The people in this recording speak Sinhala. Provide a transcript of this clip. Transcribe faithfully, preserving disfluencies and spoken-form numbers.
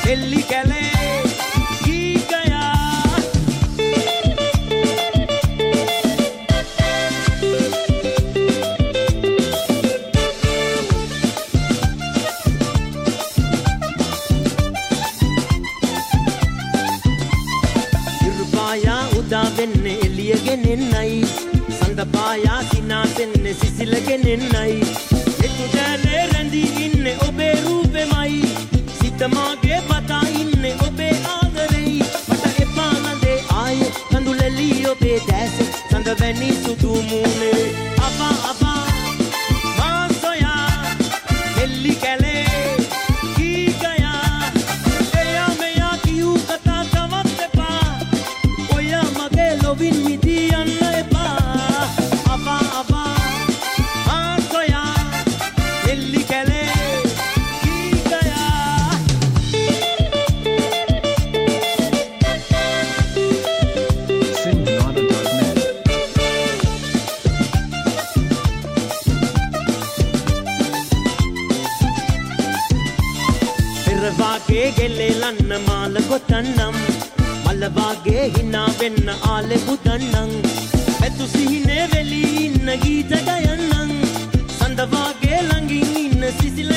එල්ලි කැලේ කී ගයා ඉරුපායා උදා වෙන්නේ එළියගෙන එන්නයි සඳපායා සිනා වෙන්නේ සිසිලගෙන එන්නයි එතුදැනේ රැඳී ඉන්නේ ඔබේ රූපෙමයි සිතමාගේ පතා ඉන්නේ ඔබේ ආදරෙයි මට එපා නදේ ආයේ කඳුලැලි ඔබේ දැසේ සඳ වැනි සුදු මූණේ අපා අපා මා සොයා එල්ලි කැලේ කී ගයා එයා මෙයා කියූ කතා තවත් එපා ඔයා මගේ ලොවින් මිදී යන්න එපා අපා අපා මා සොයා එල්ලි කැලේ වාගේ ගෙලෙලන්න මාල ගොතන්නම් මල වාගේ hina වෙන්න ආලෙ බුදන්නම් පැතු සිහිනේ වෙලී ඉන්න ගීත ගයන්නම් සඳ වාගේ ළඟින් ඉන්න සිසිල